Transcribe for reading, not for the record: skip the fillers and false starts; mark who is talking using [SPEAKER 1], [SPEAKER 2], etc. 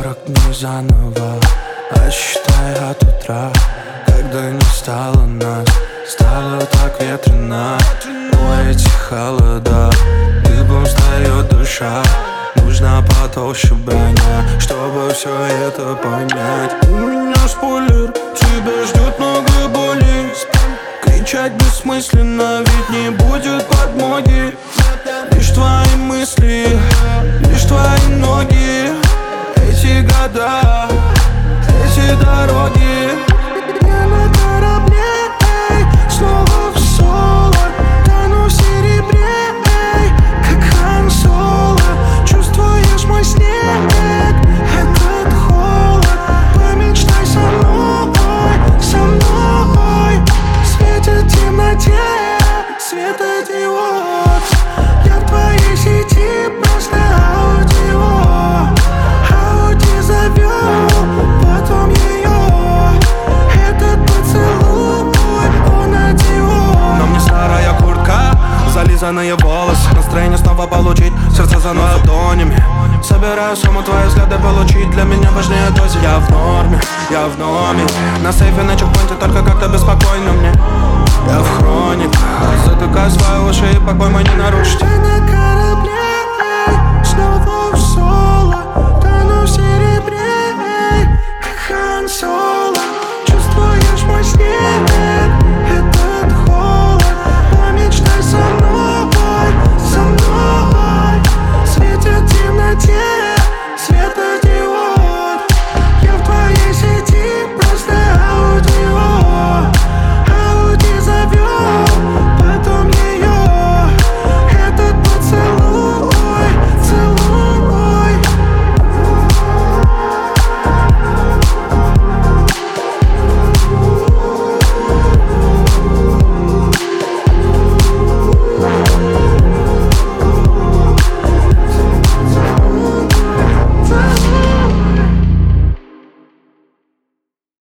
[SPEAKER 1] 40 дней заново, отсчитай от утра, когда не стало нас. Стало так ветрено, эти холода, дыбом встает душа. Нужна потолще броня, чтобы все это понять. У меня спойлер, тебя ждет много боли. Кричать бессмысленно, ведь не будет подмоги. Лишь твои мысли, лишь твои ноги. Эти года, эти дороги. Я на корабле, снова в соло. Тону в серебре, как Хан Соло. Чувствуешь мой снег, этот холод. Помечтай со мной, со мной. Светит в темноте светодиод. Я в твоей сети просто аудио. Ауди завел, потом ее. Этот поцелуй, он одиот. На мне старая куртка, зализанные волосы. Настроение снова получить, сердце заносит ладонями. Собираю сумму, твои взгляды получить. Для меня важнее дозе. Я в норме, я в номере. На сейфе на чекпоинте, только как-то беспокойно мне. Я в хрониках, затыкаю свои уши, и покой мой не нарушить.